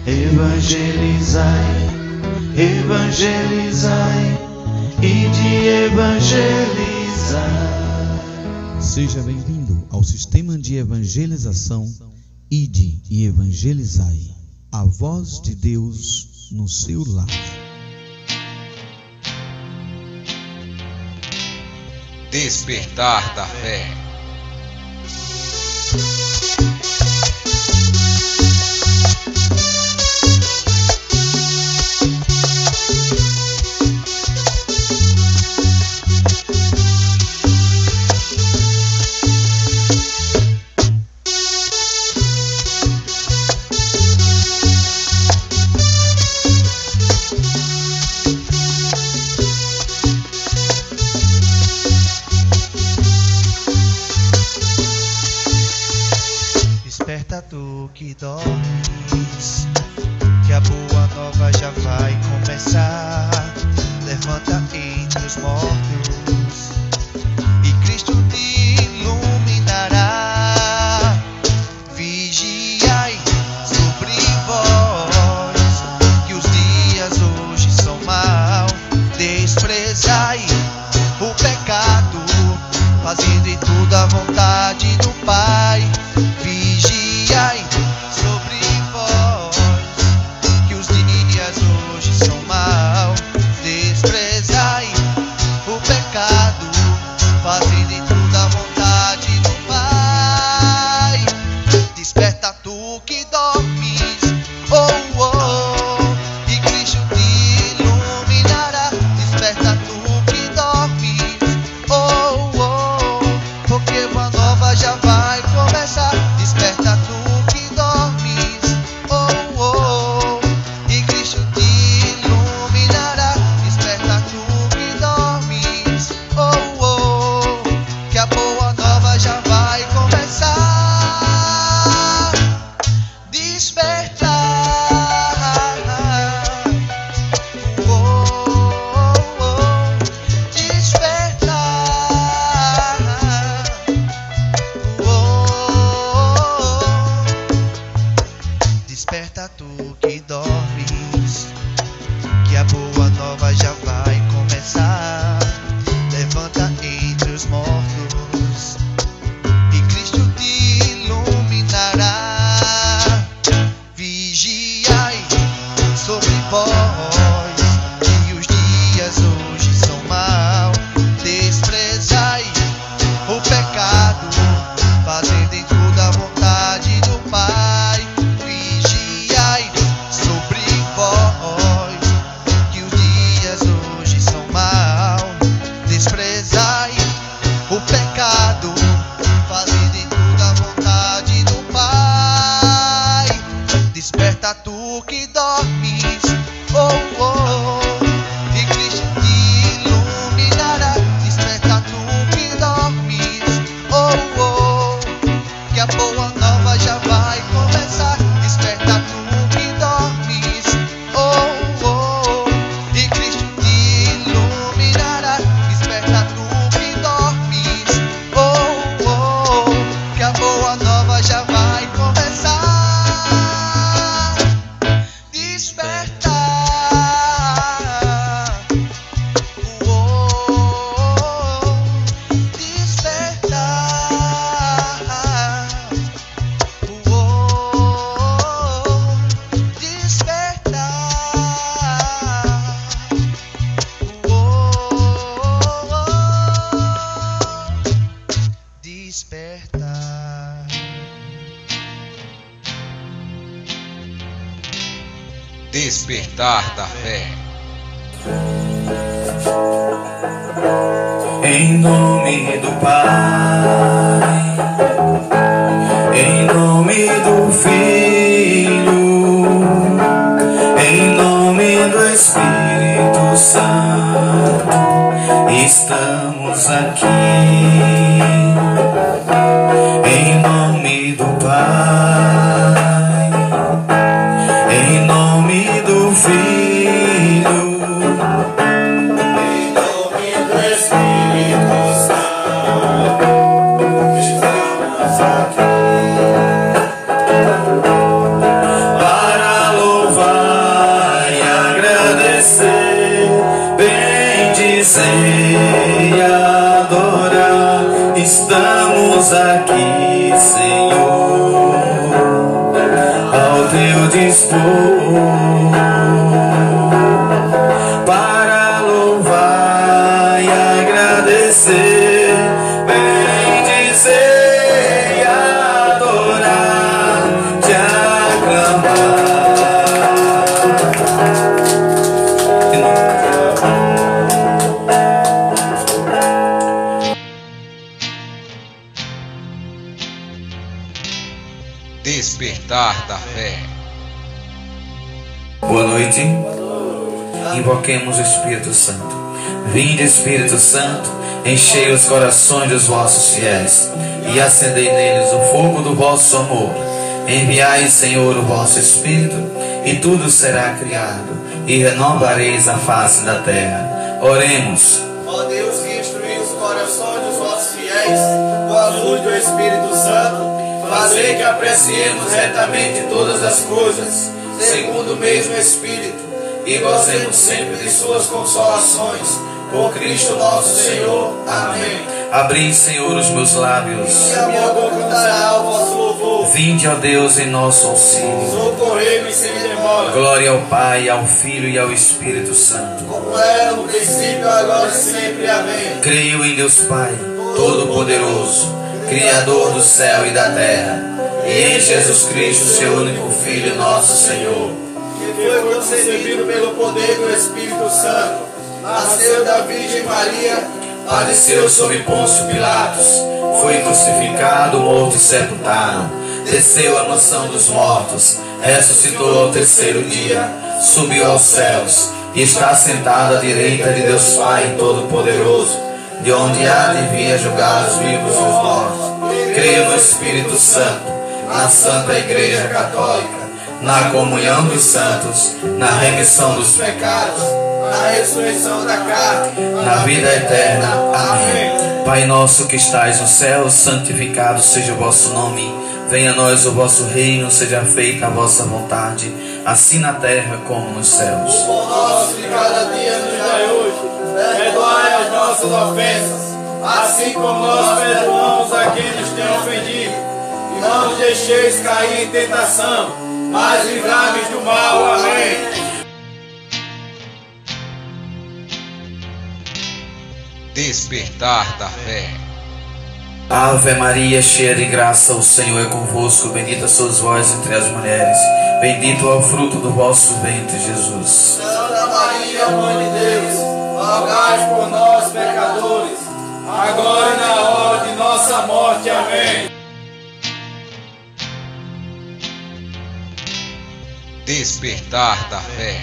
Evangelizai, evangelizai e de evangelizar. Seja bem-vindo ao sistema de evangelização Ide e Evangelizai, a voz de Deus no seu lar. Despertar da fé. Desperta tu que dormes, que a boa nova já vai começar. Levanta entre os mortos e Cristo te iluminará. Vigiai sobre vós, que os dias hoje são maus. Desprezai o pecado, fazendo em tudo a vontade do Pai. Vigiai sobre vós, que os dias hoje são maus. Desprezai o pecado, fazendo em tudo a vontade do Pai. Desperta tu que dormes, oh, oh, e Cristo te iluminará. Desperta tu que dormes, oh, oh, porque uma nova já vai começar. Desperta tu que dormes, oh, oh, e Cristo te iluminará. Desperta tu que dormes, oh, oh, que a boa nova já vai começar. Despertar, oh, oh, despertar, oh, desperta tu que dormes, que a boa nova já vai começar. Levanta entre os mortos e Cristo te iluminará. Vigiai sobre vós, que os dias hoje são maus. Desprezai o pecado, fazendo em tudo a vontade do Pai. Vigiai sobre vós, que os dias hoje são maus. Desprezai o pecado, fazendo em tudo a vontade do Pai. Desperta tu que dormes, oh, oh, e Cristo te iluminará. Desperta tu que dormes, oh, oh, que a boa nova já vai começar. Desperta tu que dormes, oh, oh, e Cristo te iluminará. Desperta tu que dormes, oh, oh, que a boa nova já vai começar. Despertar, oh, oh, despertar, oh, despertar, despertar. Despertar da fé. Em nome do Pai, em nome do Filho, em nome do Espírito Santo, estamos aqui. Em nome do Pai, em nome do Filho, em nome do Espírito Santo, estamos aqui para louvar. agradecer e adorar. Estamos aqui, Senhor, ao teu dispor, para louvar e agradecer, bendizer e adorar, te aclamar. Despertar da fé. Boa noite. Invoquemos o Espírito Santo. Vinde, Espírito Santo, enchei os corações dos vossos fiéis e acendei neles o fogo do vosso amor. Enviai, Senhor, o vosso Espírito, e tudo será criado, e renovareis a face da terra. Oremos. Ó Deus, que instruís os corações dos vossos fiéis com a luz do Espírito Santo, fazei que apreciemos retamente todas as coisas, segundo o mesmo Espírito, e gozemos sempre de suas consolações. Por Cristo nosso Senhor. Amém. Abri, Senhor, os meus lábios, E a minha boca cantará o vosso louvor. vinde, ó Deus, em nosso auxílio. Socorrei-me sem demora. Glória ao Pai, ao Filho e ao Espírito Santo. Como era no princípio, agora e sempre. Amém. Creio em Deus Pai, Todo-Poderoso, Criador do céu e da terra, e em Jesus Cristo, seu único Filho, nosso Senhor, Que foi concebido pelo poder do Espírito Santo, nasceu da Virgem Maria, padeceu sob Pôncio Pilatos, foi crucificado, morto e sepultado, desceu à mansão dos mortos, ressuscitou ao terceiro dia, subiu aos céus, e está sentado à direita de Deus Pai Todo-Poderoso, de onde há de vir a julgar os vivos e os mortos. Creio no Espírito Santo, na Santa Igreja Católica, na comunhão dos santos, na remissão dos pecados, na ressurreição da carne, na vida eterna. Amém. Pai nosso que estais no céu, santificado seja o vosso nome. Venha a nós o vosso reino, seja feita a vossa vontade, assim na terra como nos céus. o pão nosso de cada dia nos dai hoje. Perdoai as nossas ofensas, assim como nós perdoamos a quem nos tem ofendido. E não nos deixeis cair em tentação, mas livrai-nos do mal. Amém. Despertar da fé. Ave Maria, cheia de graça, o Senhor é convosco. Bendita sois vós entre as mulheres, bendito é o fruto do vosso ventre, Jesus. Santa Maria, Mãe de Deus, rogai por nós, pecadores, agora e na hora de nossa morte. Amém. Despertar da fé.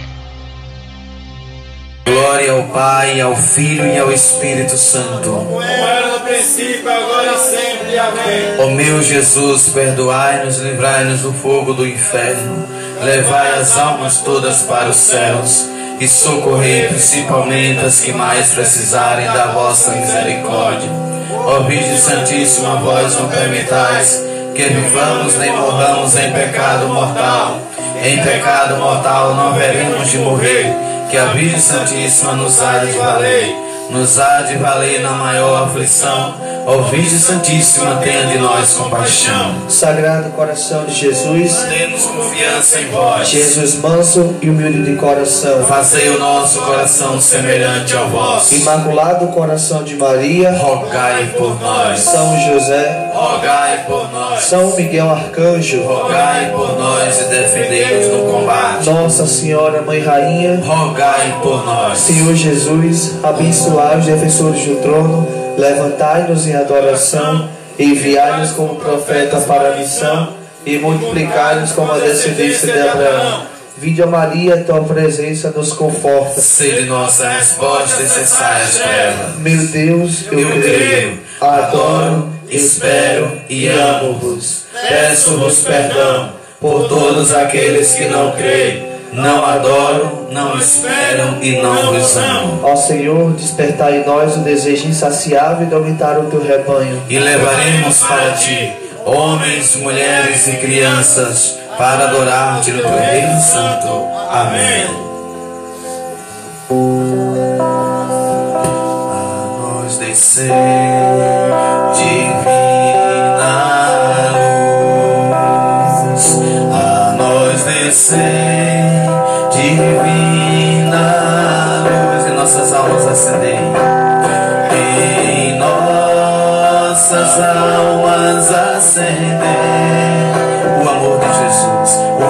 Glória ao Pai, ao Filho e ao Espírito Santo. Como era no princípio, agora e sempre. Amém. Ó meu Jesus, perdoai-nos, livrai-nos do fogo do inferno, levai as almas todas para os céus e socorrei principalmente as que mais precisarem da vossa misericórdia. Ó Virgem Santíssima, vós não permitais que vivamos nem morramos em pecado mortal. Em pecado mortal não haveremos de morrer, que a Virgem Santíssima nos há de valer, nos há de valer na maior aflição. Ó Virgem Santíssima, tenha de nós compaixão. Sagrado coração de Jesus, Temos confiança em vós. Jesus manso e humilde de coração, Fazei o nosso coração semelhante ao vosso. Imaculado coração de Maria, Rogai por nós. São José, Rogai por nós. São Miguel Arcanjo, Rogai por nós e defendei-nos no combate. Nossa Senhora Mãe Rainha, Rogai por nós. Senhor Jesus, abençoai os defensores do trono, levantai-nos em adoração, enviai-nos como profeta para a missão e multiplicai-nos como a descendência de Abraão. Vinde a Maria, tua presença nos conforta. Sede nossa resposta e cessai as trevas. Meu Deus, eu creio, adoro, espero e amo-vos. Peço-vos perdão por todos aqueles que não creem, não adoram, não esperam e não vos amam. Ó Senhor, despertai em nós o desejo insaciável de aumentar o teu rebanho. E levaremos para ti homens, mulheres e crianças para adorar-te no teu reino santo. Amém. descer, divina luz, a nós descer, divina luz, em nossas almas acender, em nossas almas acender o amor de Jesus, o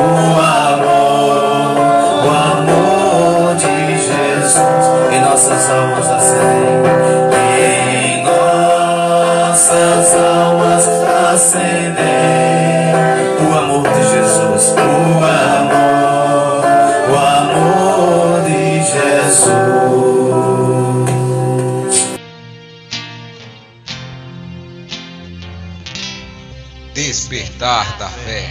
amor de Jesus, em nossas almas acender, em nossas almas acender o amor de Jesus, o amor de Jesus. Despertar da fé.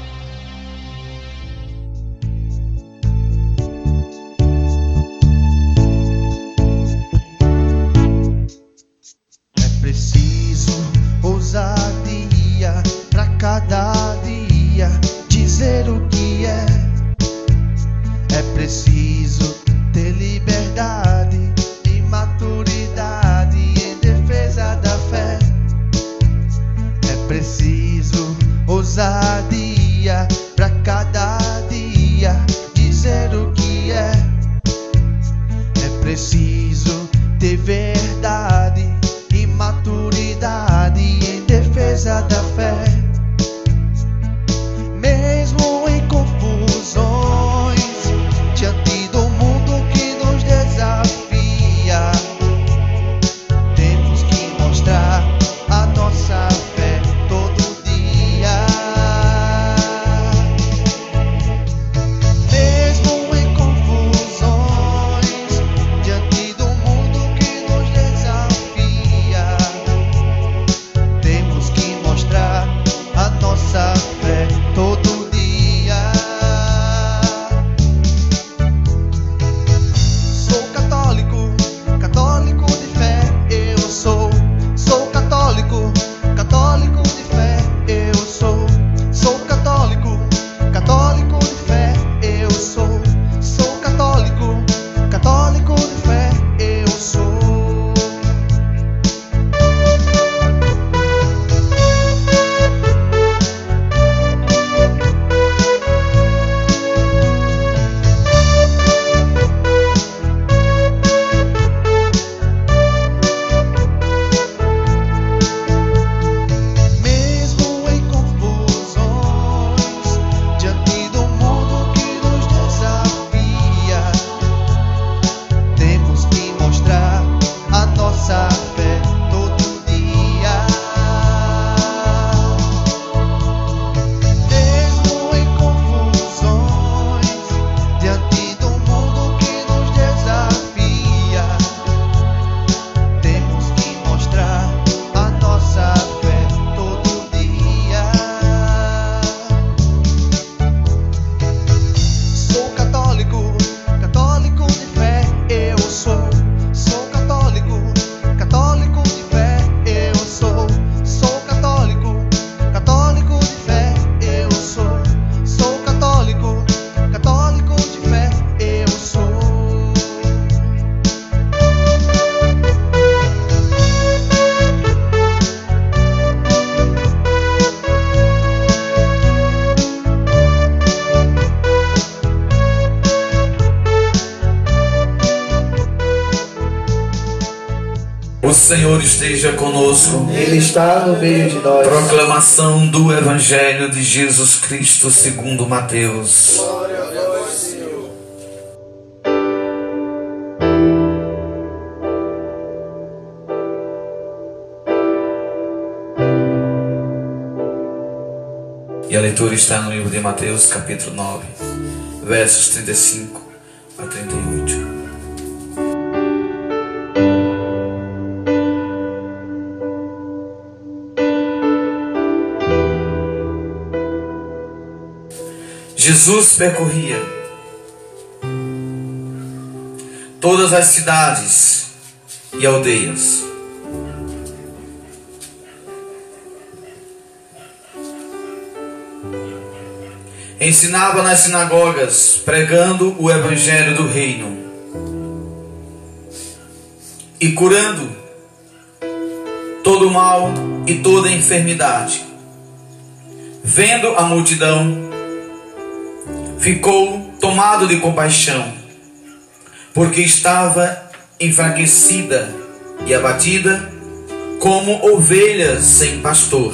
É preciso ousadia pra cada dia dizer o que é. É preciso ter liberdade e maturidade em defesa da fé. É preciso ousadia pra cada dia dizer o que é. É preciso ter verdade e maturidade em defesa da fé. Mesmo em confusões, diante do mundo que nos desafia, temos que mostrar a nossa fé todo dia. Mesmo em confusões, diante do mundo que nos desafia, temos que mostrar a nossa fé todo dia. Sou católico, católico de fé, eu sou. Sou católico, católico de fé, eu sou. Sou católico, católico de fé, eu sou. Sou católico, católico de fé, eu sou. Mesmo em confusões, diante do mundo que nos desafia, temos que mostrar a nossa fé todo dia. Mesmo em confusões, diante do mundo que nos desafia, temos que mostrar a nossa fé todo dia. Sou católico, católico de fé, eu sou. Sou católico, católico de fé, eu sou. Sou católico, católico de fé, eu sou. Sou católico, católico de fé, eu sou. O Senhor esteja conosco. Ele está no meio de nós. Proclamação do Evangelho de Jesus Cristo segundo Mateus. Glória a vós, Senhor. E a leitura está no livro de Mateus, capítulo 9, versos 35 a 38. Jesus percorria todas as cidades e aldeias, ensinava nas sinagogas, pregando o evangelho do reino e curando todo mal e toda enfermidade. Vendo a multidão, ficou tomado de compaixão, porque estava enfraquecida e abatida como ovelhas sem pastor.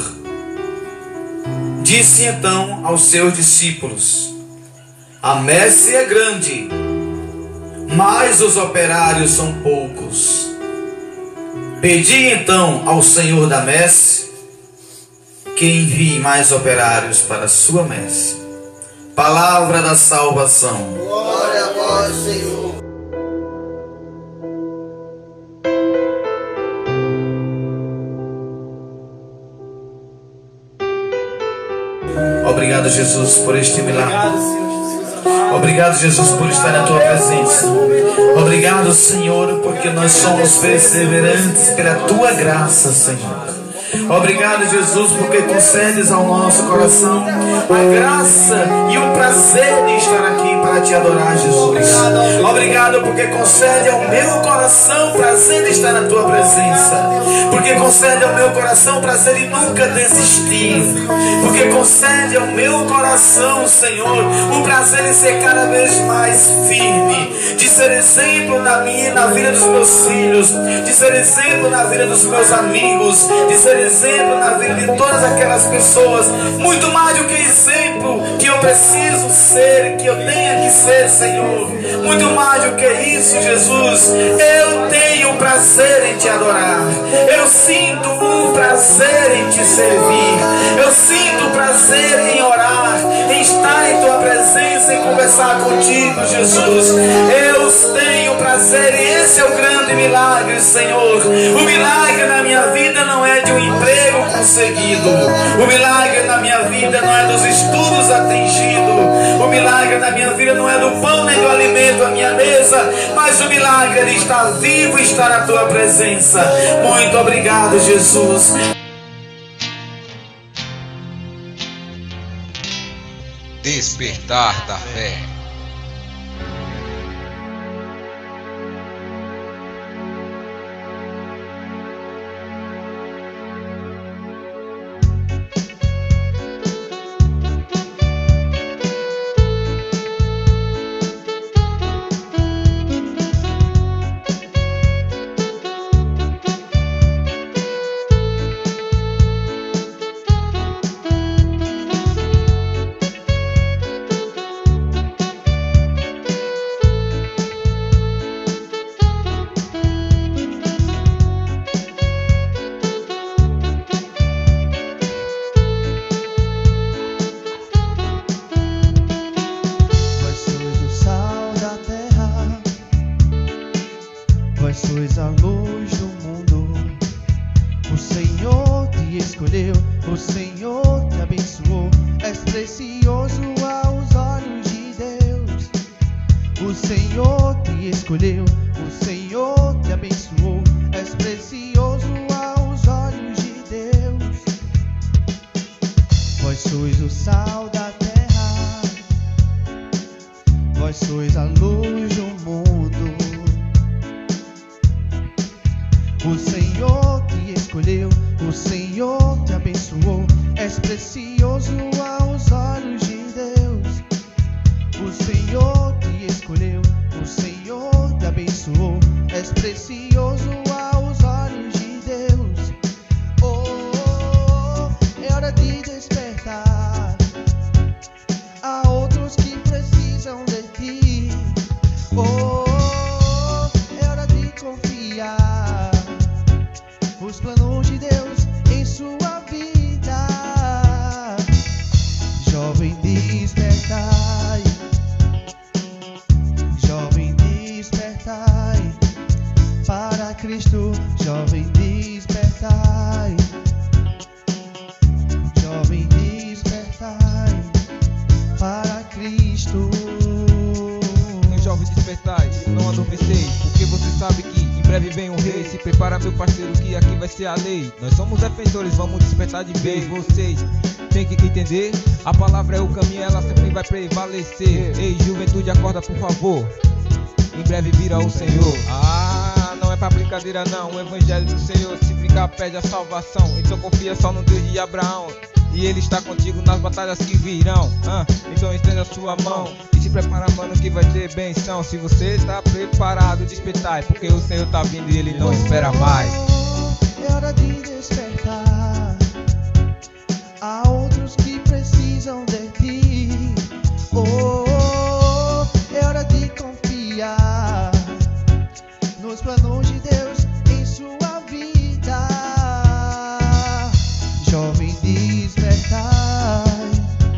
Disse então aos seus discípulos: a messe é grande, mas os operários são poucos. Pedi então ao Senhor da messe que envie mais operários para a sua messe. Palavra da salvação. Glória a vós, Senhor. Obrigado, Jesus, por este milagre. Obrigado, Senhor Jesus. Obrigado, Jesus, por estar na tua presença. Obrigado, Senhor, porque nós somos perseverantes pela tua graça, Senhor. Obrigado, Jesus, porque concedes ao nosso coração a graça e o prazer de estar aqui para te adorar, Jesus. Obrigado porque concede ao meu coração prazer de estar na tua presença. Porque concede ao meu coração prazer de nunca desistir. Porque concede ao meu coração, Senhor, o prazer de ser cada vez mais firme, de ser exemplo na minha e na vida dos meus filhos, de ser exemplo na vida dos meus amigos, de ser exemplo na vida de todas aquelas pessoas, muito mais do que exemplo que eu preciso ser, que eu tenha que ser, Senhor, muito mais do que isso, Jesus. Eu tenho prazer em te adorar, eu sinto o prazer em te servir, eu sinto prazer em orar, em estar em tua presença, em conversar contigo, Jesus. Eu tenho prazer e esse é o grande milagre, Senhor. O milagre na minha vida não é de um emprego conseguido, o milagre na minha vida não é dos estudos atingidos, o milagre na minha vida não é do pão nem do alimento à minha mesa, mas o milagre é de estar vivo e estar na tua presença. Muito obrigado, Jesus. Despertar da fé. Vós sois a luz do mundo. O Senhor te escolheu, o Senhor te abençoou. És precioso aos olhos de Deus. O Senhor te escolheu, o Senhor te abençoou. És precioso aos olhos de Deus. Vós sois o sal da terra, vós sois a luz do mundo. O Senhor te escolheu, o Senhor te abençoou. És precioso aos olhos de Deus. O Senhor te escolheu, o Senhor te abençoou. És precioso aos olhos de Deus. Oh, é hora de despertar. Há outros que precisam de ti. Oh, é hora de confiar os planos de Deus em sua vida. Jovem, despertai. Jovem, despertai para Cristo. Jovem, despertai. Jovem, despertai para Cristo. Jovem, despertai, não adormeceis, porque você sabe que em breve vem um rei. Se prepara, meu parceiro, que aqui vai ser a lei. Nós somos defensores, vamos despertar de vez. Vocês têm que entender, a palavra é o caminho, ela sempre vai prevalecer. Ei, juventude, acorda por favor, em breve virá o Senhor. Ah, não é é pra brincadeira não. O evangelho do Senhor, se brincar, pede a salvação. Então confia só no Deus de Abraão, e Ele está contigo nas batalhas que virão. Então estenda a sua mão e se prepara, mano, que vai ter benção. Se você está preparado, despertai, porque o Senhor tá vindo e Ele não espera mais. É hora de despertar. Há outros que precisam de ti. É hora de confiar nos planos de Deus em sua vida. Jovem, despertai.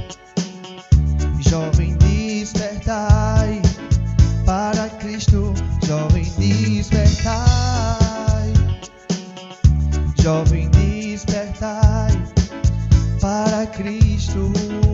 Jovem, despertai para Cristo. Jovem, despertai. Jovem, despertai para Cristo.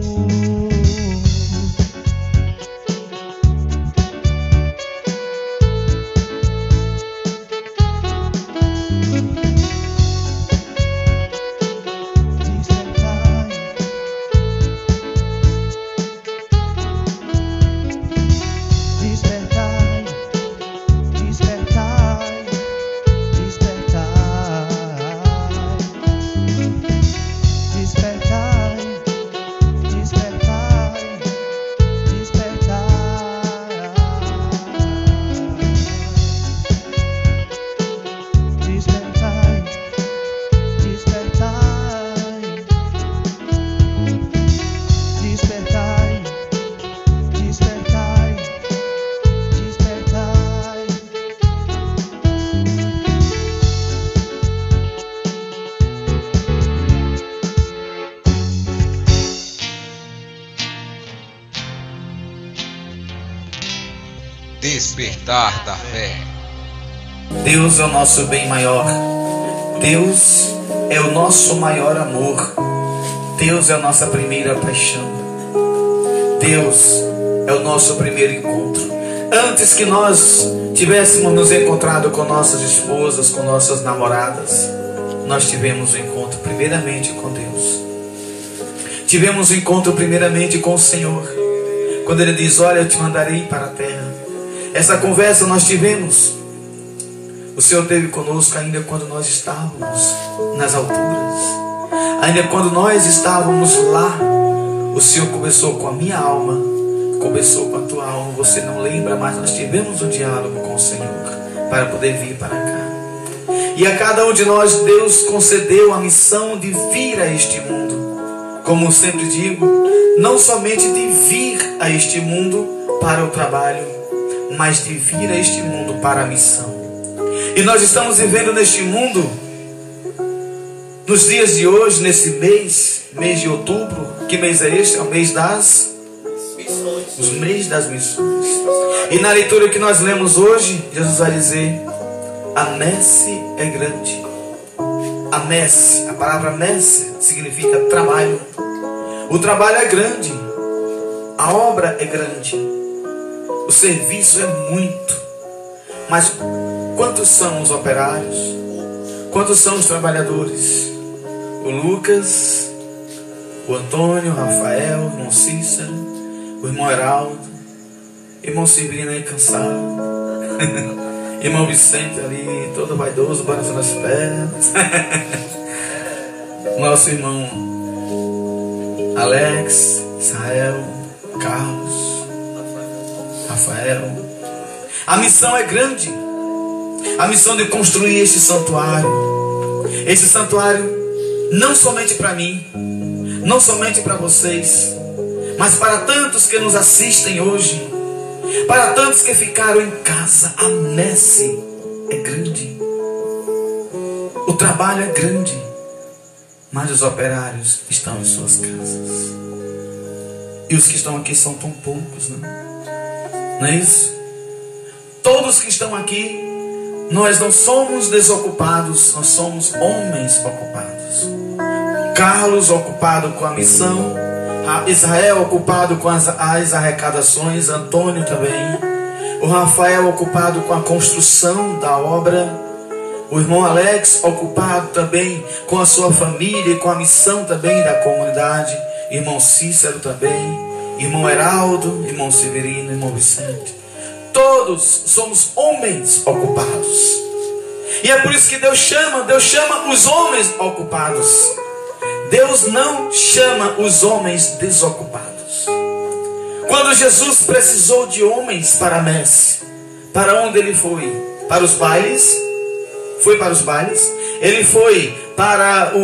Despertar da fé. Deus é o nosso bem maior. Deus é o nosso maior amor. Deus é a nossa primeira paixão. Deus é o nosso primeiro encontro. Antes que nós tivéssemos nos encontrado com nossas esposas, com nossas namoradas, nós tivemos um encontro primeiramente com Deus. Tivemos um encontro primeiramente com o Senhor, quando Ele diz: olha, eu te mandarei para a terra. Essa conversa nós tivemos. O Senhor esteve conosco ainda quando nós estávamos nas alturas. Ainda quando nós estávamos lá, o Senhor conversou com a minha alma, conversou com a tua alma. Você não lembra, mas nós tivemos um diálogo com o Senhor para poder vir para cá. E a cada um de nós, Deus concedeu a missão de vir a este mundo. Como eu sempre digo, não somente de vir a este mundo para o trabalho, mas de vir a este mundo para a missão. E nós estamos vivendo neste mundo, nos dias de hoje, nesse mês de outubro. Que mês é este? É o mês das missões. Os mês das missões. E na leitura que nós lemos hoje, Jesus vai dizer: a messe é grande. A messe, a palavra messe significa trabalho. O trabalho é grande, a obra é grande, o serviço é muito. Mas quantos são os operários? Quantos são os trabalhadores? O Lucas, o Antônio, o Rafael, o irmão Cícero, o irmão Heraldo, o irmão Severino aí cansado, irmão Vicente ali todo vaidoso, balançando as pernas, nosso irmão Alex, Israel, Carlos, Rafael. A missão é grande. A missão de construir este santuário. Esse santuário não somente para mim, não somente para vocês, mas para tantos que nos assistem hoje, para tantos que ficaram em casa. A messe é grande. O trabalho é grande, mas os operários estão em suas casas. E os que estão aqui são tão poucos, não é isso? Todos que estão aqui, nós não somos desocupados, nós somos homens ocupados. Carlos ocupado com a missão, Israel ocupado com as arrecadações, Antônio também, o Rafael ocupado com a construção da obra, o irmão Alex ocupado também com a sua família e com a missão também da comunidade, irmão Cícero também, irmão Heraldo, irmão Severino, irmão Vicente. Todos somos homens ocupados. E é por isso que Deus chama os homens ocupados. Deus não chama os homens desocupados. Quando Jesus precisou de homens para a messe, para onde ele foi? Para os bailes? Foi para os bailes? Ele foi para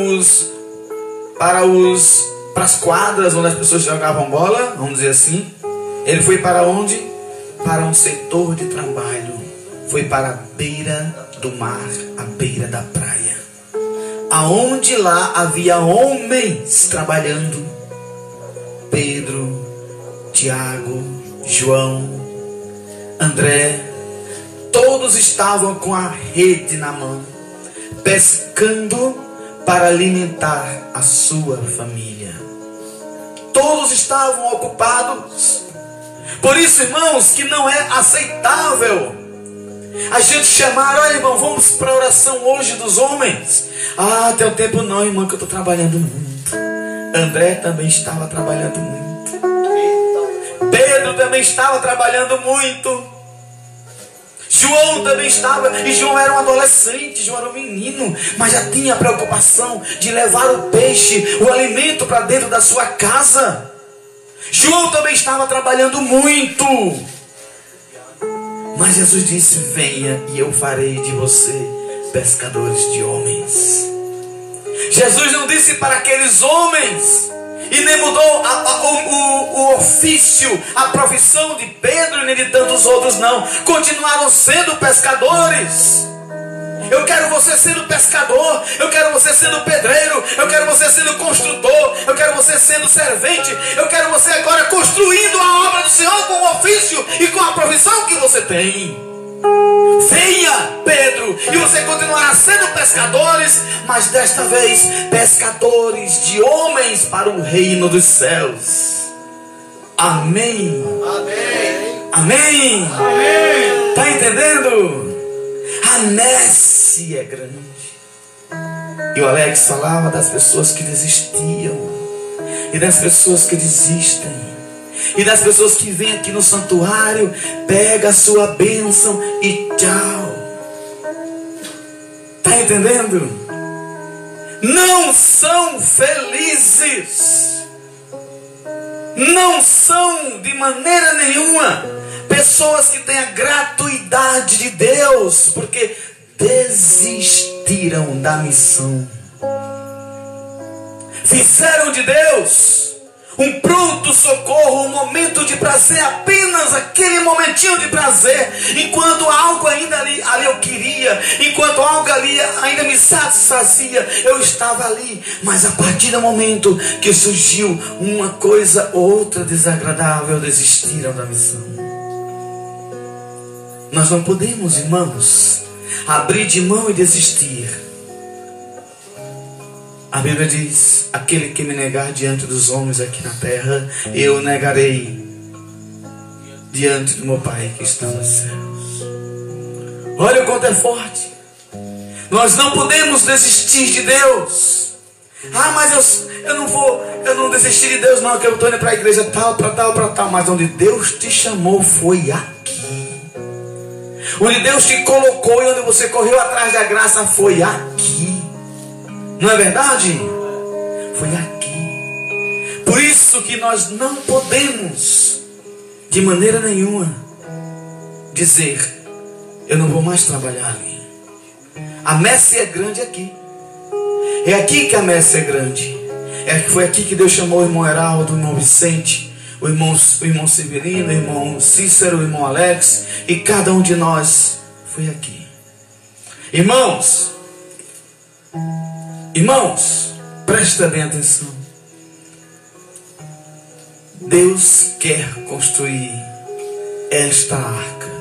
as quadras onde as pessoas jogavam bola, vamos dizer assim. Ele foi para onde? Para um setor de trabalho. Foi para a beira do mar, à beira da praia, aonde lá havia homens trabalhando. Pedro, Tiago, João, André, todos estavam com a rede na mão, pescando para alimentar a sua família. Todos estavam ocupados. Por isso, irmãos, que não é aceitável a gente chamar: olha, irmão, vamos para a oração hoje dos homens. Ah, tem tempo não, irmão, que eu estou trabalhando muito. André também estava trabalhando muito. Pedro também estava trabalhando muito. João também estava. E João era um adolescente, João era um menino, mas já tinha a preocupação de levar o peixe, o alimento para dentro da sua casa. João também estava trabalhando muito. Mas Jesus disse: venha e eu farei de você pescadores de homens. Jesus não disse para aqueles homens, e nem mudou o ofício, a profissão de Pedro e nem de tantos outros, não. Continuaram sendo pescadores. Eu quero você sendo pescador, eu quero você sendo pedreiro, eu quero você sendo construtor, eu quero você sendo servente, eu quero você agora construindo a obra do Senhor com o ofício e com a profissão que você tem. Venha, Pedro, e você continuará sendo pescadores, mas desta vez pescadores de homens para o reino dos céus. Amém. Amém. Amém. Amém. Está entendendo? A messe é grande. E o Alex falava das pessoas que desistiam, e das pessoas que desistem, e das pessoas que vêm aqui no santuário, pega a sua bênção e tchau. Está entendendo? Não são felizes, não são de maneira nenhuma pessoas que têm a gratuidade de Deus, porque desistiram da missão. Fizeram de Deus um pronto socorro, um momento de prazer, apenas aquele momentinho de prazer, enquanto algo ainda ali eu queria, enquanto algo ali ainda me satisfazia, eu estava ali. Mas a partir do momento que surgiu uma coisa ou outra desagradável, desistiram da missão. Nós não podemos, irmãos, abrir de mão e desistir. A Bíblia diz: aquele que me negar diante dos homens aqui na terra, eu negarei diante do meu Pai que está nos céus. Olha o quanto é forte. Nós não podemos desistir de Deus. Ah, mas eu não desistir de Deus não, que eu estou indo para a igreja tal, para tal. Mas onde Deus te chamou foi aqui. Onde Deus te colocou e onde você correu atrás da graça foi aqui. Não é verdade? Foi aqui. Por isso que nós não podemos, de maneira nenhuma, dizer: eu não vou mais trabalhar ali. A messe é grande aqui. É aqui que a messe é grande. Foi aqui que Deus chamou o irmão Heraldo, o irmão Vicente, o irmão Severino, o irmão Cícero, o irmão Alex, e cada um de nós foi aqui. Irmãos, presta bem atenção. Deus quer construir esta arca.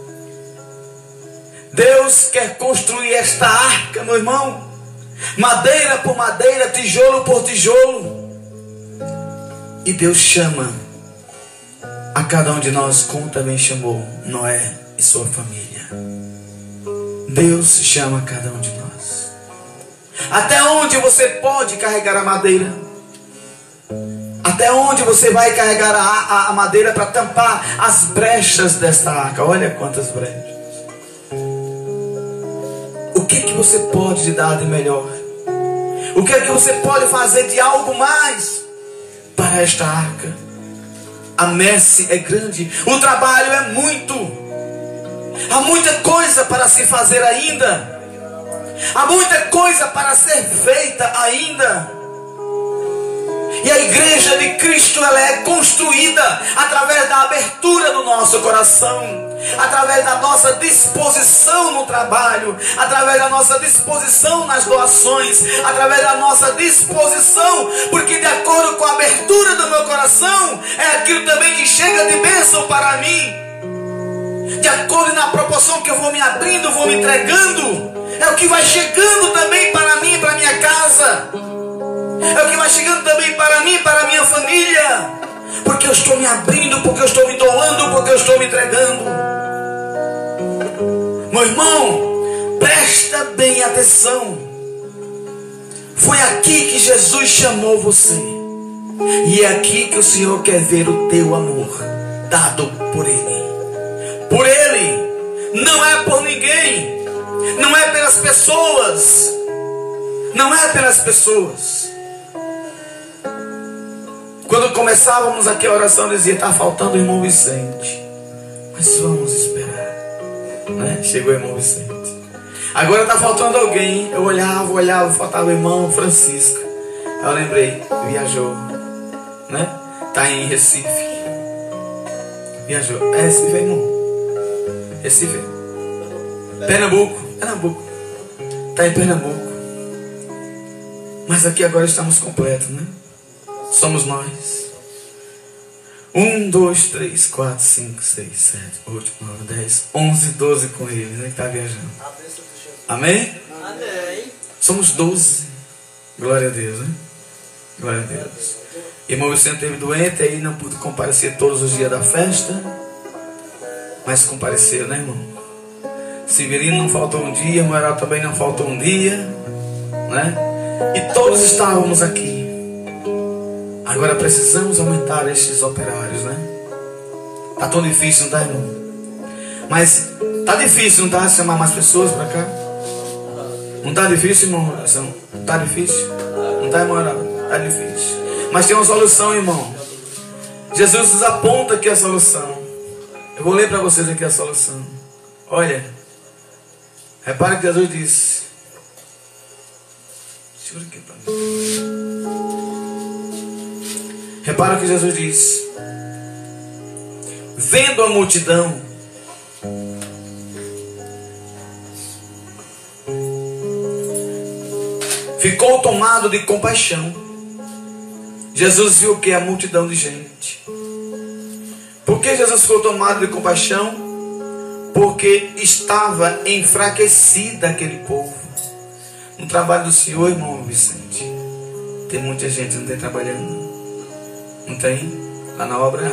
Deus quer construir esta arca, meu irmão. Madeira por madeira, tijolo por tijolo. E Deus chama a cada um de nós, como também chamou Noé e sua família. Deus chama a cada um de nós. Até onde você pode carregar a madeira? Até onde você vai carregar a madeira para tampar as brechas desta arca? Olha quantas brechas. O que você pode dar de melhor? O que é que você pode fazer de algo mais para esta arca? A messe é grande, o trabalho é muito. Há muita coisa para se fazer ainda. Há muita coisa para ser feita ainda. E a igreja de Cristo, ela é construída através da abertura do nosso coração, através da nossa disposição no trabalho, através da nossa disposição nas doações, através da nossa disposição, porque de acordo com a abertura do meu coração, é aquilo também que chega de bênção para mim. De acordo na proporção que eu vou me abrindo, vou me entregando, é o que vai chegando também para mim, para minha casa. É o que vai chegando também para mim, para a minha família. Porque eu estou me abrindo, porque eu estou me doando, porque eu estou me entregando. Meu irmão, presta bem atenção. Foi aqui que Jesus chamou você. E é aqui que o Senhor quer ver o teu amor dado por Ele. Por Ele. Não é por ninguém. Não é pelas pessoas. Não é pelas pessoas. Quando começávamos aqui a oração, dizia: está faltando o irmão Vicente. Mas vamos esperar, né? Chegou o irmão Vicente. Agora está faltando alguém. Eu olhava, faltava o irmão Francisco. Eu lembrei, viajou, né? Está em Recife. Viajou. É Recife, irmão? Recife. Pernambuco. Está em Pernambuco. Mas aqui agora estamos completos, né? Somos nós. 1, 2, 3, 4, 5, 6, 7, 8, 9, 10, 11, 12 com ele, né? Que está viajando. Amém? Amém. Somos 12. Glória a Deus, né? Glória a Deus. Irmão Vicente esteve doente, aí não pude comparecer todos os dias da festa. Mas compareceu, né, irmão? Severino não faltou um dia, Moral também não faltou um dia, né? E todos estávamos aqui. Agora precisamos aumentar estes operários, né? Tá tão difícil, não tá, irmão? Mas tá difícil, não tá? Chamar mais pessoas para cá. Não tá difícil, irmão? Não tá difícil? Não tá, irmão? Tá difícil. Mas tem uma solução, irmão. Jesus nos aponta aqui a solução. Eu vou ler para vocês aqui a solução. Olha. Repare que Jesus disse. Segura aqui para mim. Repara o que Jesus diz. Vendo a multidão, ficou tomado de compaixão. Jesus viu que a multidão de gente. Por que Jesus ficou tomado de compaixão? Porque estava enfraquecida aquele povo. No trabalho do Senhor, irmão Vicente, tem muita gente que não está trabalhando. Não tem? Lá na obra?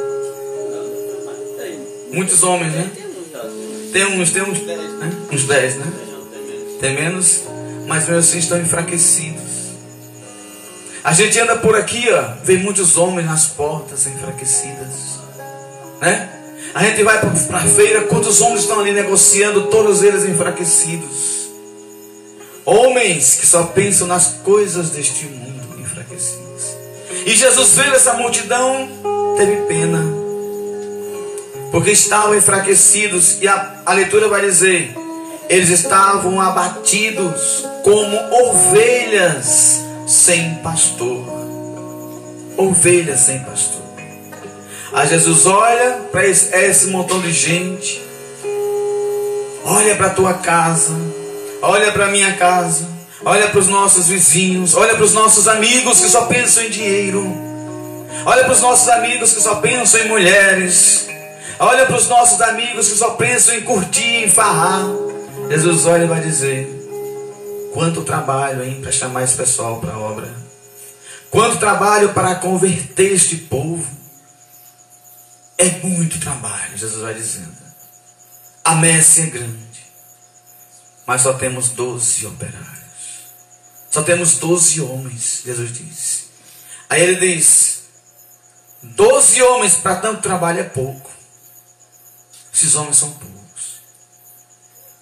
Muitos homens, né? Tem uns 10, né? Uns 10, né? Tem menos, mas mesmo assim estão enfraquecidos. A gente anda por aqui, ó, vê muitos homens nas portas enfraquecidas, né? A gente vai para a feira, quantos homens estão ali negociando, todos eles enfraquecidos. Homens que só pensam nas coisas deste mundo, enfraquecidos. E Jesus vendo essa multidão, teve pena, porque estavam enfraquecidos. E a leitura vai dizer: eles estavam abatidos como ovelhas sem pastor. Ovelhas sem pastor. Aí Jesus olha para esse montão de gente, olha para a tua casa, olha para a minha casa, olha para os nossos vizinhos, olha para os nossos amigos que só pensam em dinheiro, olha para os nossos amigos que só pensam em mulheres, olha para os nossos amigos que só pensam em curtir, em farrar. Jesus olha e vai dizer: quanto trabalho, hein, para chamar esse pessoal para a obra. Quanto trabalho para converter este povo. É muito trabalho, Jesus vai dizendo. A messe é grande, mas só temos 12 operários. Só temos 12 homens, Jesus diz. Aí ele diz: 12 homens para tanto trabalho é pouco. Esses homens são poucos.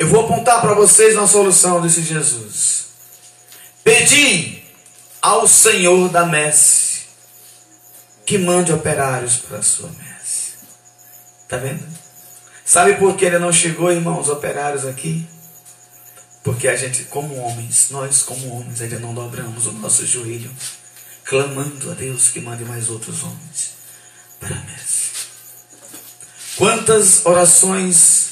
Eu vou apontar para vocês uma solução, disse Jesus. Pedi ao Senhor da messe que mande operários para a sua messe. Está vendo? Sabe por que ele não chegou, irmãos, operários aqui? Porque a gente, como homens, nós como homens, ainda não dobramos o nosso joelho, clamando a Deus que mande mais outros homens para a messe. Quantas orações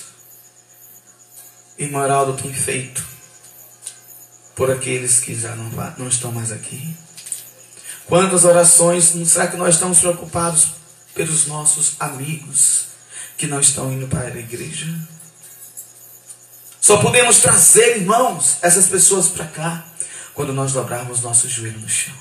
irmão Heraldo tem feito por aqueles que já não estão mais aqui? Quantas orações, será que nós estamos preocupados pelos nossos amigos que não estão indo para a igreja? Só podemos trazer, irmãos, essas pessoas para cá quando nós dobrarmos nosso joelho no chão.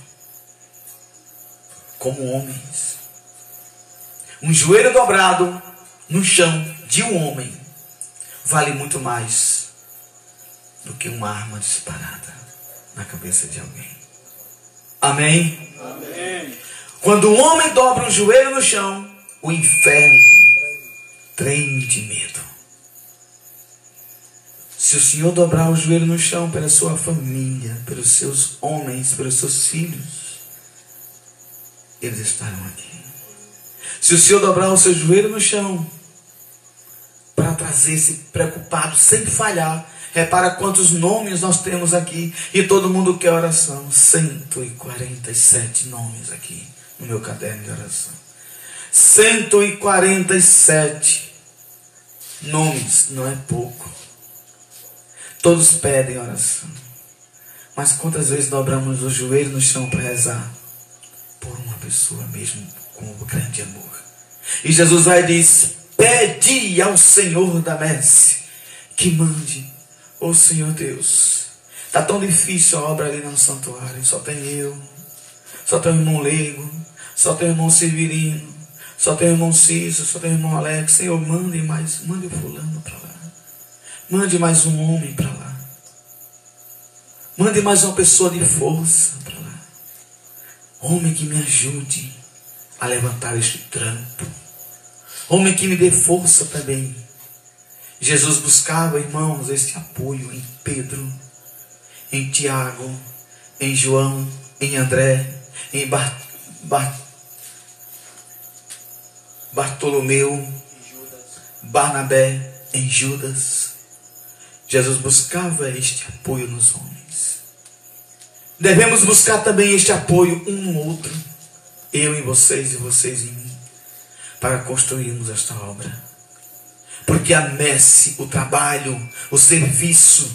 Como homens. Um joelho dobrado no chão de um homem vale muito mais do que uma arma disparada na cabeça de alguém. Amém? Amém. Quando o homem dobra o joelho no chão, o inferno treme de medo. Se o Senhor dobrar o joelho no chão pela sua família, pelos seus homens, pelos seus filhos, eles estarão aqui. Se o Senhor dobrar o seu joelho no chão para trazer-se preocupado, sem falhar, repara quantos nomes nós temos aqui. E todo mundo quer oração. 147 nomes aqui no meu caderno de oração. 147 nomes, não é pouco. Todos pedem oração. Mas quantas vezes dobramos o joelho no chão para rezar por uma pessoa mesmo com um grande amor? E Jesus vai e diz: pedi ao Senhor da messe que mande. Ô Senhor Deus, está tão difícil a obra ali no santuário. Só tem eu, só tem o irmão Leigo, só tem o irmão Severino, só tem o irmão Cícero, só tem o irmão Alex. Senhor, mande o fulano para lá. Mande mais um homem para lá. Mande mais uma pessoa de força para lá. Homem que me ajude a levantar este trampo. Homem que me dê força também. Jesus buscava, irmãos, este apoio em Pedro, em Tiago, em João, em André, em Bartolomeu, Barnabé, em Judas. Jesus buscava este apoio nos homens. Devemos buscar também este apoio um no outro. Eu em vocês e vocês em mim. Para construirmos esta obra. Porque a messe, o trabalho, o serviço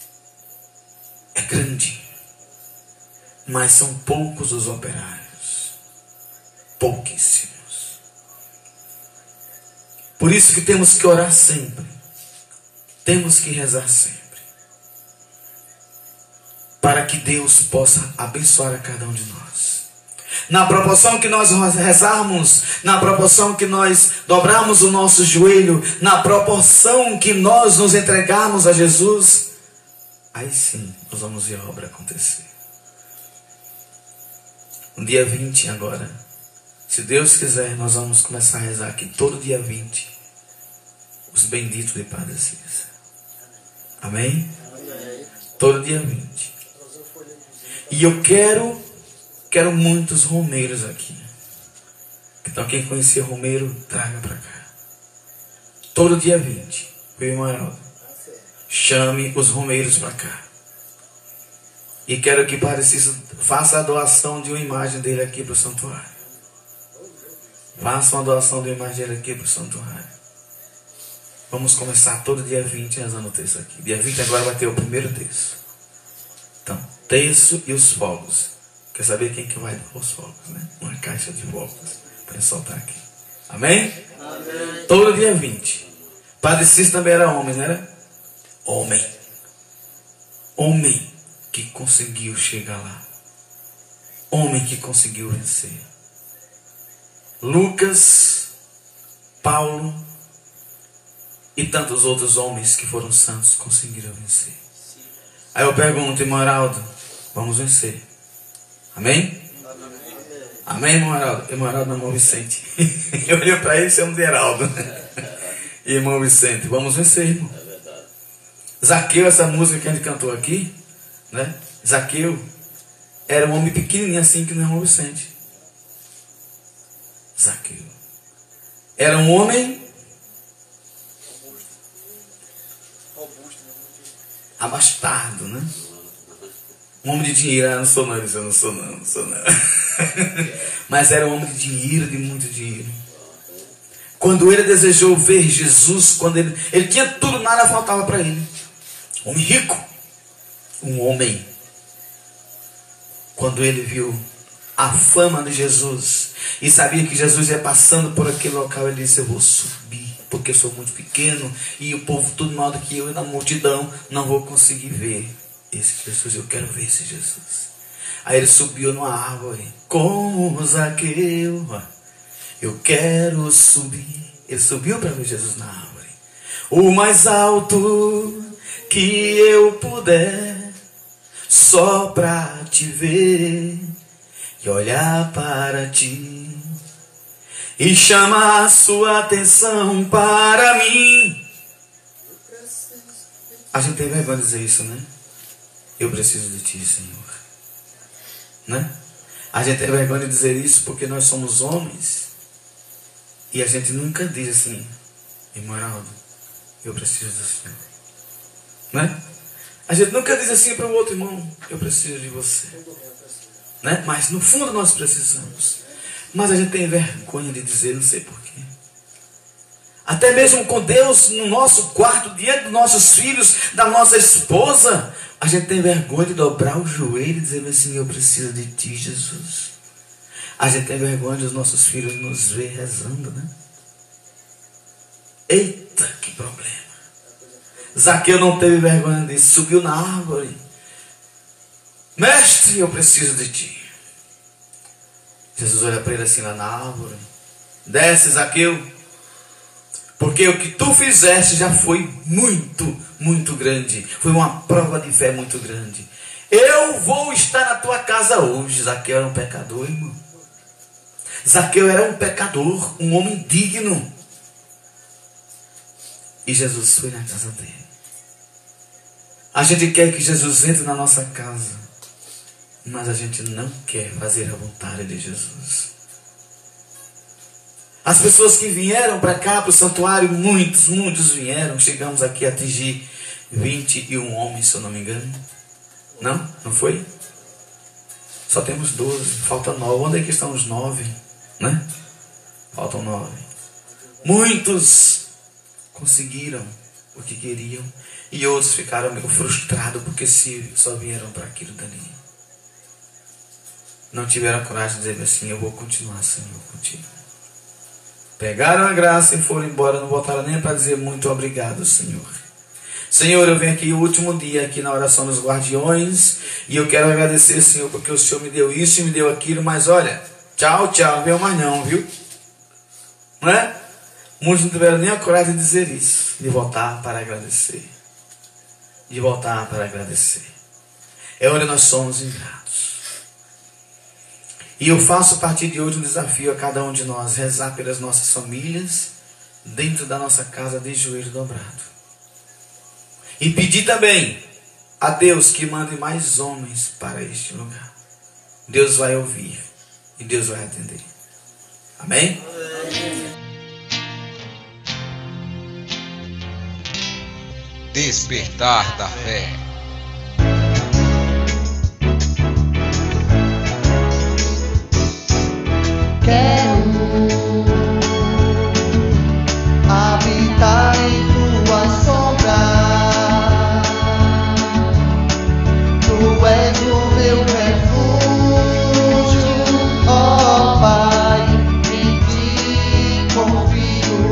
é grande. Mas são poucos os operários. Pouquíssimos. Por isso que temos que orar sempre. Temos que rezar sempre. Para que Deus possa abençoar a cada um de nós. Na proporção que nós rezarmos, na proporção que nós dobrarmos o nosso joelho, na proporção que nós nos entregarmos a Jesus, aí sim nós vamos ver a obra acontecer. No dia 20 agora, se Deus quiser, nós vamos começar a rezar aqui todo dia 20, os benditos de Padre Cícero. Amém? Todo dia 20. E eu quero muitos romeiros aqui. Então quem conhecer romeiro, traga para cá. Todo dia 20. Viu, irmão Heraldo? Chame os romeiros para cá. E quero que Padre Cícero faça a doação de uma imagem dele aqui para o santuário. Faça uma doação de uma imagem dele aqui para o santuário. Vamos começar todo dia 20 rezando o texto aqui. Dia 20 agora vai ter o primeiro texto. Então, texto e os fogos. Quer saber quem que vai dar os fogos, né? Uma caixa de fogos para soltar aqui. Amém? Amém. Todo dia 20. Padre Cícero também era homem, não era? Homem. Homem que conseguiu chegar lá. Homem que conseguiu vencer. Lucas, Paulo e tantos outros homens que foram santos conseguiram vencer. Aí eu pergunto, irmão Heraldo, vamos vencer. Amém? Amém, irmão Heraldo? Irmão Heraldo, irmão Vicente. Eu olhei para ele e chamo de Heraldo. Irmão Vicente, vamos vencer, irmão. Zaqueu, essa música que a gente cantou aqui, né? Zaqueu era um homem pequenininho assim que não é um Vicente. Zaqueu era um homem abastado, né? Um homem de dinheiro. Eu não sou não, eu não sou não. Mas era um homem de dinheiro, de muito dinheiro. Quando ele desejou ver Jesus, quando ele tinha tudo, nada faltava para ele. Homem rico. Um homem. Quando ele viu a fama de Jesus e sabia que Jesus ia passando por aquele local, ele disse: eu vou subir, porque eu sou muito pequeno e o povo tudo maior do que eu, e na multidão não vou conseguir ver esse Jesus. Eu quero ver esse Jesus. Aí ele subiu numa árvore como Zaqueu. Eu quero subir. Ele subiu para ver Jesus na árvore. O mais alto que eu puder, só para te ver e olhar para ti e chamar a sua atenção para mim. A gente tem vergonha de dizer isso, né? Eu preciso de ti, Senhor. Né? A gente tem vergonha de dizer isso porque nós somos homens. E a gente nunca diz assim: irmão Heraldo, eu preciso do Senhor. Né? A gente nunca diz assim para o outro: irmão, eu preciso de você. Né? Mas no fundo nós precisamos. Mas a gente tem vergonha de dizer, não sei porquê. Até mesmo com Deus no nosso quarto, diante dos nossos filhos, da nossa esposa, a gente tem vergonha de dobrar o joelho e dizer assim: eu preciso de ti, Jesus. A gente tem vergonha dos nossos filhos nos ver rezando, né? Eita, que problema. Zaqueu não teve vergonha disso, subiu na árvore. Mestre, eu preciso de ti. Jesus olha para ele assim lá na árvore: desce, Zaqueu, porque o que tu fizeste já foi muito, muito grande. Foi uma prova de fé muito grande. Eu vou estar na tua casa hoje. Zaqueu era um pecador, irmão. Zaqueu era um pecador, um homem digno. E Jesus foi na casa dele. A gente quer que Jesus entre na nossa casa, mas a gente não quer fazer a vontade de Jesus. As pessoas que vieram para cá, para o santuário, muitos vieram. Chegamos aqui a atingir 21 homens, se eu não me engano. Não foi? Só temos 12, falta 9. Onde é que estão os 9? Né? Faltam 9. Muitos conseguiram o que queriam e outros ficaram meio frustrados porque só vieram para aquilo dali. Não tiveram coragem de dizer assim: eu vou continuar, Senhor, contigo. Pegaram a graça e foram embora, não voltaram nem para dizer muito obrigado, Senhor. Senhor, eu venho aqui o último dia aqui na oração dos guardiões e eu quero agradecer, Senhor, porque o Senhor me deu isso e me deu aquilo, mas olha, tchau, não veio mais não, viu? Não é? Muitos não tiveram nem a coragem de dizer isso, de voltar para agradecer. De voltar para agradecer. É onde nós somos ingratos. E eu faço a partir de hoje um desafio a cada um de nós: rezar pelas nossas famílias, dentro da nossa casa, de joelho dobrado. E pedir também a Deus que mande mais homens para este lugar. Deus vai ouvir e Deus vai atender. Amém? Despertar da fé. Quero habitar em tua sombra. Tu és o meu refúgio, ó Pai, em ti confio.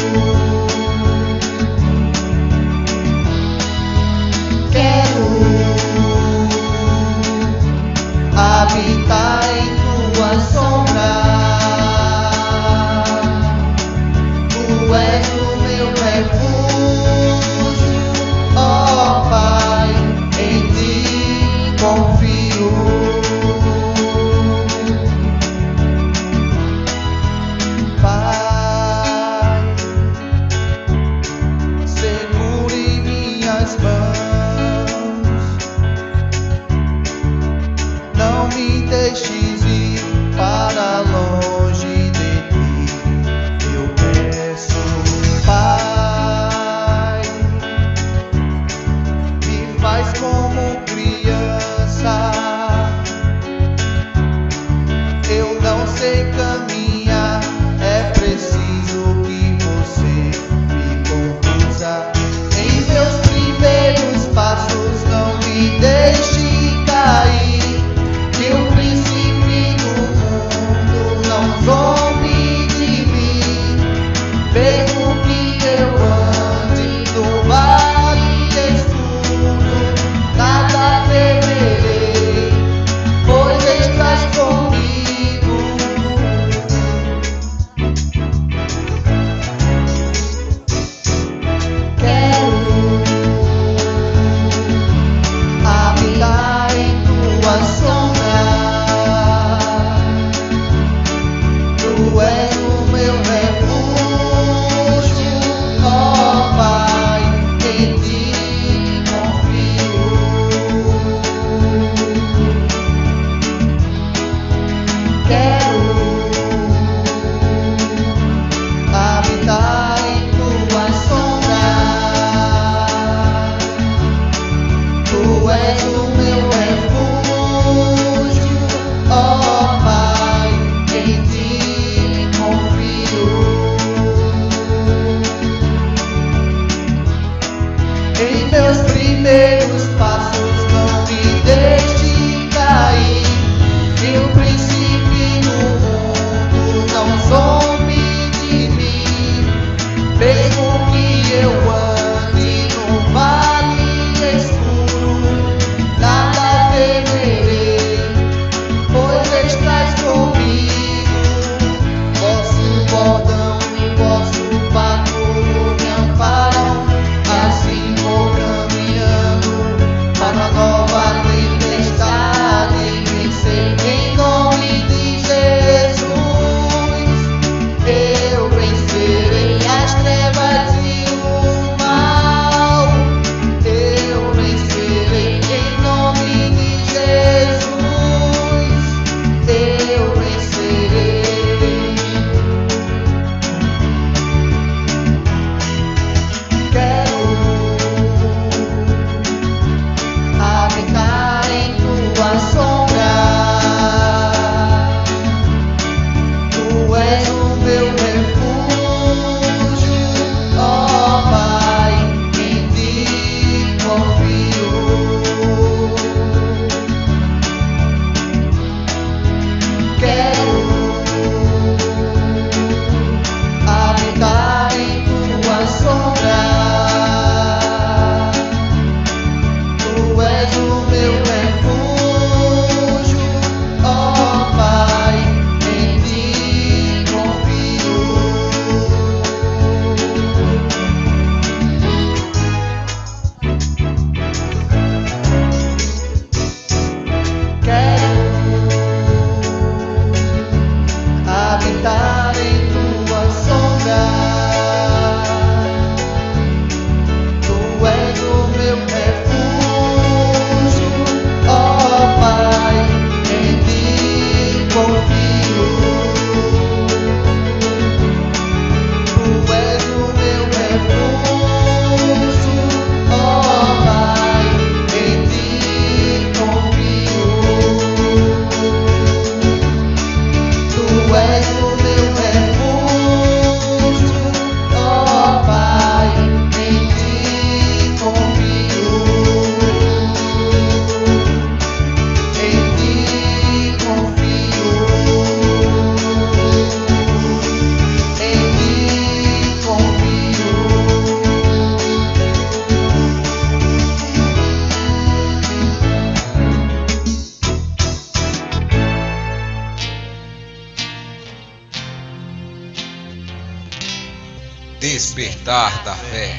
Quero habitar em tua sombra. Tu és o meu refúgio, ó Pai, em ti confio. Pai, segure minhas mãos. primeiros passos, não me deixe cair. Meu príncipe no mundo não zombe de mim. Mesmo que eu ande no vale escuro, nada temerei, pois estás comigo. Vosso bordão e vosso báculo me amparam, assim vou caminhando para a nova tempestade. Vencer em nome de Jesus, eu vencerei as trevas e o mal. Eu vencerei em nome de Jesus, eu vencerei. Quero habitar em tua sombra. Tu és o meu refúgio, ó Pai, em ti confio. Quero habitar em tua sombra. Tu és o meu refúgio, ó Pai, em ti confio. Quero habitar em tua sombra. Tu és o meu refúgio, ó Pai, em ti confio. Tu és o meu refúgio, ó Pai, em ti confio. Tu és o meu refúgio, ó Pai, em ti confio. Em ti confio. Em ti confio. Despertar da fé.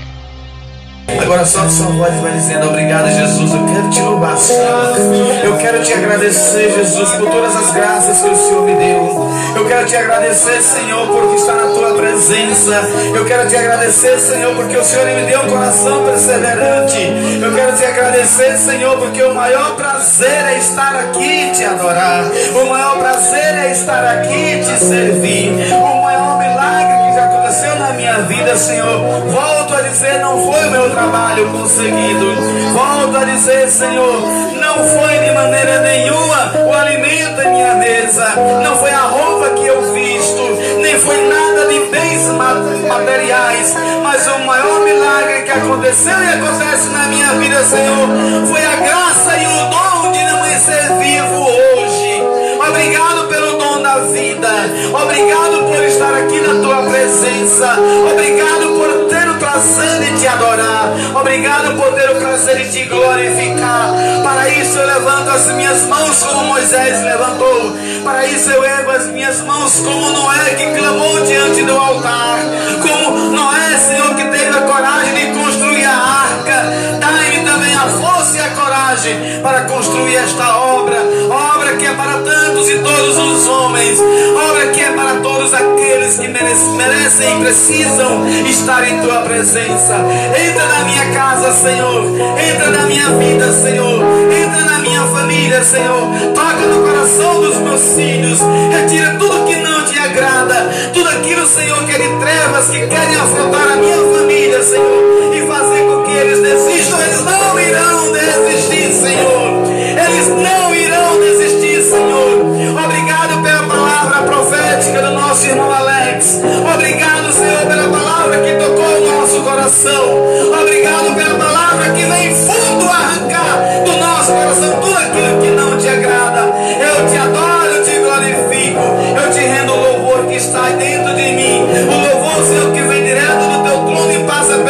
Agora só sua voz vai dizendo: obrigado, Jesus, eu quero te louvar, Senhor. Eu quero te agradecer, Jesus, por todas as graças que o Senhor me deu. Eu quero te agradecer, Senhor, por estar na tua presença. Eu quero te agradecer, Senhor, porque o Senhor me deu um coração perseverante. Eu quero te agradecer, Senhor, porque o maior prazer é estar aqui e te adorar. O maior prazer é estar aqui e te servir. O maior milagre que já aconteceu na minha vida, Senhor, volto a dizer, não foi o meu trabalho conseguido. Volto a dizer, Senhor, não foi de maneira nenhuma o alimento em minha mesa, não foi a roupa que eu visto, nem foi nada de bens materiais, mas o maior milagre que aconteceu e acontece na minha vida, Senhor, foi a graça e o dom de não ser vivo hoje. Obrigado pelo dom da vida, obrigado por estar aqui na tua presença, obrigado por ter o prazer de te adorar, obrigado por ter o prazer de te glorificar. Para isso eu levanto as minhas mãos como Moisés levantou, para isso eu ergo as minhas mãos como Noé, que clamou diante do altar, como Noé, Senhor, que teve a coragem de construir a arca. Dai-me também a força e a coragem para construir esta obra, obra que é para tantos e todos os homens, obra que é para todos aqueles que merecem e precisam estar em tua presença. Entra na minha casa, Senhor, entra na minha vida, Senhor, entra na minha família, Senhor, toca no coração dos meus filhos, retira tudo que não te agrada, tudo aquilo, Senhor, que é de trevas, que querem afrontar a minha família, Senhor, e fazer com que eles desistam. Eles não irão desistir, Senhor, eles não irão desistir, Senhor. Obrigado pela palavra profética do nosso irmão Alex, obrigado, Senhor, pela palavra que tocou o nosso coração, obrigado pela palavra que vem fundo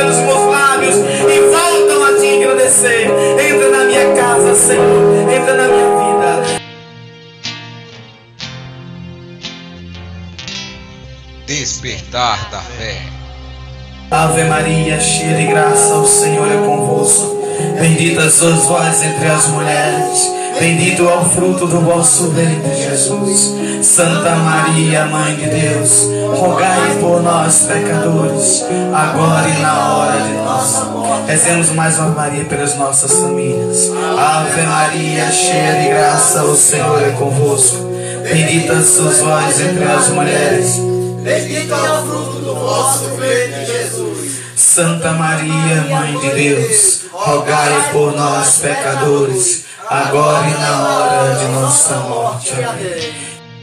pelos meus lábios e voltam a te agradecer. Entra na minha casa, Senhor. Entra na minha vida. Despertar da fé. Ave Maria, cheia de graça, o Senhor é convosco. Bendita sois vós entre as mulheres, bendito é o fruto do vosso ventre, Jesus. Santa Maria, Mãe de Deus, rogai por nós, pecadores, agora e na hora de nossa morte. Rezemos mais uma Maria pelas nossas famílias. Ave Maria, cheia de graça, o Senhor é convosco. Bendita sois vós entre as mulheres, bendito é o fruto do vosso ventre, Jesus. Santa Maria, Mãe de Deus, rogai por nós, pecadores, agora e na hora de nossa morte. Amém.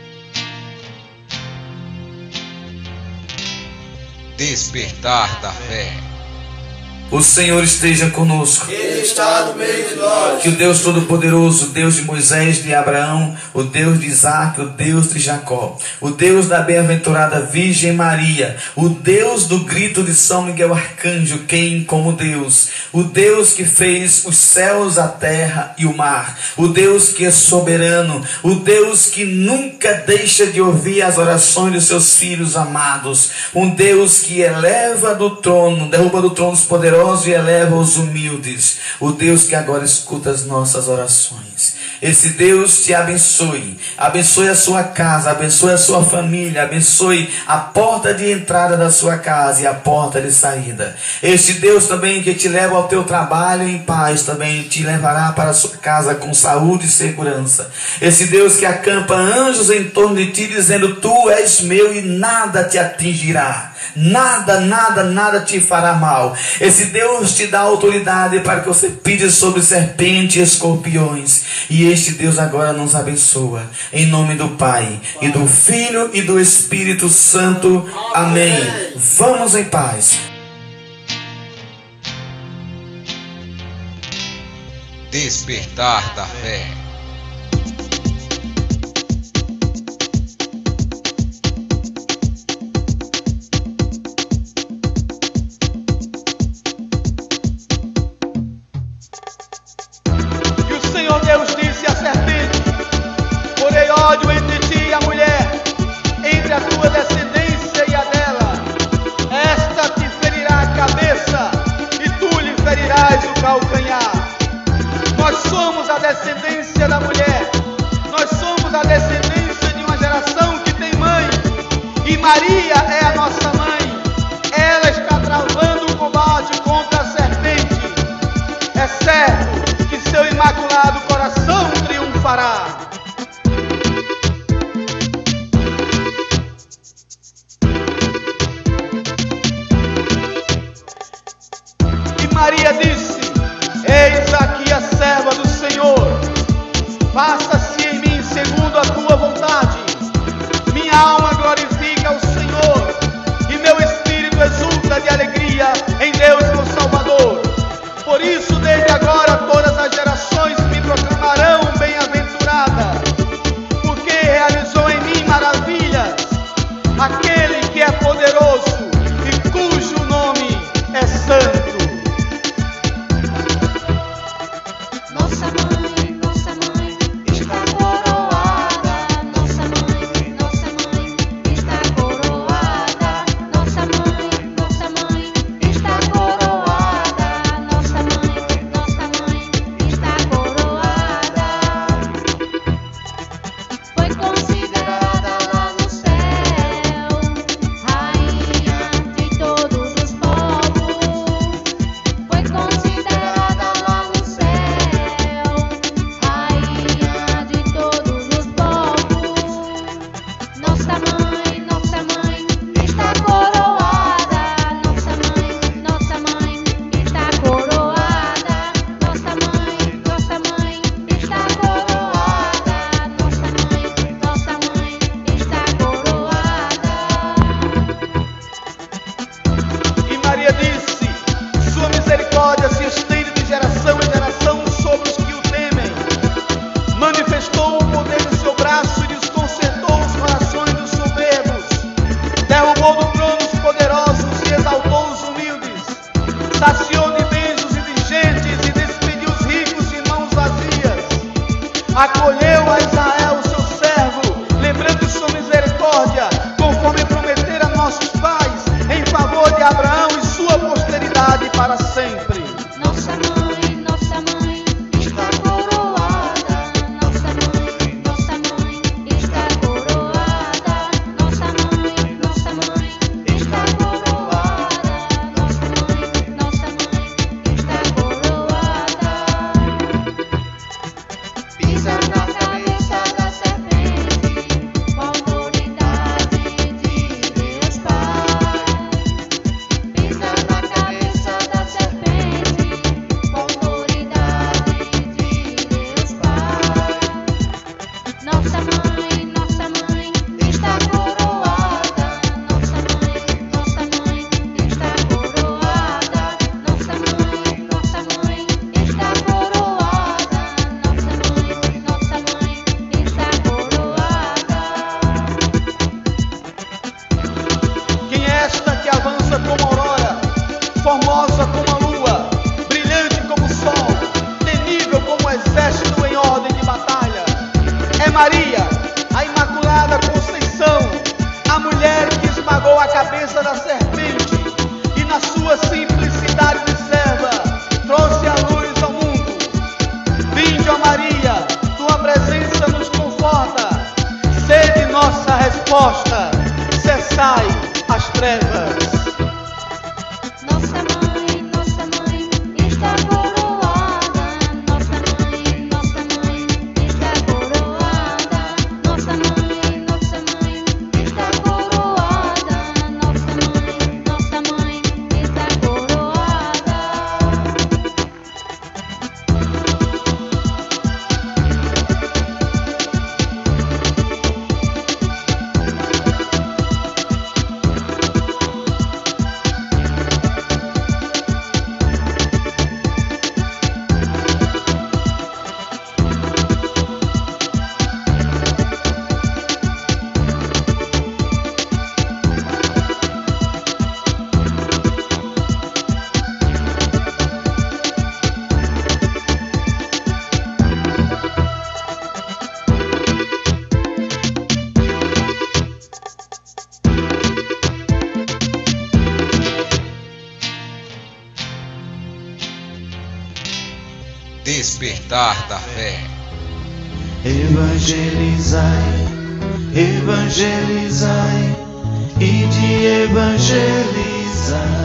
Despertar da fé. O Senhor esteja conosco. Ele está no meio de nós. Que o Deus Todo-Poderoso, Deus de Moisés, de Abraão, o Deus de Isaac, o Deus de Jacó, o Deus da bem-aventurada Virgem Maria, o Deus do grito de São Miguel Arcanjo, quem como Deus, o Deus que fez os céus, a terra e o mar, o Deus que é soberano, o Deus que nunca deixa de ouvir as orações de seus filhos amados, um Deus que eleva do trono, derruba do trono os poderosos e eleva os humildes, o Deus que agora escuta as nossas orações. Esse Deus te abençoe, abençoe a sua casa, abençoe a sua família, abençoe a porta de entrada da sua casa e a porta de saída. Este Deus também que te leva ao teu trabalho em paz, também te levará para a sua casa com saúde e segurança. Esse Deus que acampa anjos em torno de ti, dizendo: tu és meu e nada te atingirá. Nada, nada, nada te fará mal. Esse Deus te dá autoridade para que você pise sobre serpentes e escorpiões. E este Deus agora nos abençoa. Em nome do Pai, e do Filho, e do Espírito Santo. Amém. Vamos em paz. Despertar da fé. Deus disse à serpente: porei ódio entre ti e a mulher, entre a tua descendência e a dela. Esta te ferirá a cabeça e tu lhe ferirás o calcanhar. Nós somos a descendência da mulher. Nós somos a descendência de uma geração que tem mãe. E Maria é a nossa mãe. Ela está travando o combate contra a serpente. É certo que seu imaculado coração triunfará. E Maria disse: eis aqui a serva do Senhor, faça-se em mim segundo a tua vontade. Minha alma glorifica o Senhor, e meu espírito exulta de alegria em Deus meu Salvador. Por isso, desde agora, todas as gerações me proclamarão bem-aventurada, porque realizou em mim maravilhas, aquele que é poderoso e cujo nome é santo. Nossa mãe está coroada. Nossa mãe está coroada. Nossa mãe está coroada. Nossa mãe está coroada. Foi considerada lá no céu, rainha de todos os povos. saciou de bens os indigentes e despediu os ricos de mãos vazias. Acolheu a Israel, seu servo, lembrando sua misericórdia, conforme prometera a nossos pais, em favor de Abraão e sua posteridade para sempre. Nossa mãe está coroada. Nossa mãe está coroada. Nossa mãe está coroada. Nossa mãe está coroada. Pisa na cabeça da serpente, com a autoridade de Deus Pai. Pisa na cabeça da serpente, com a autoridade de Deus Pai. Nossa mãe está coroada. Nossa mãe está coroada. Nossa mãe está coroada. Nossa mãe está coroada. Quem é esta que avança como aurora, formosa como a lua, brilhante como o sol, temível como o exército em ordem de batalha? É Maria, a Imaculada Conceição, a mulher que esmagou a cabeça da serpente e na sua simplicidade de serva trouxe a luz ao mundo. Vinde, ó Maria, tua presença nos conforta, sede nossa resposta, cessai as trevas. Nossa mãe está coroada. Nossa mãe está coroada. Nossa mãe está coroada. Nossa mãe está coroada. Despertar da fé. Evangelizai, evangelizai, e de evangelizar.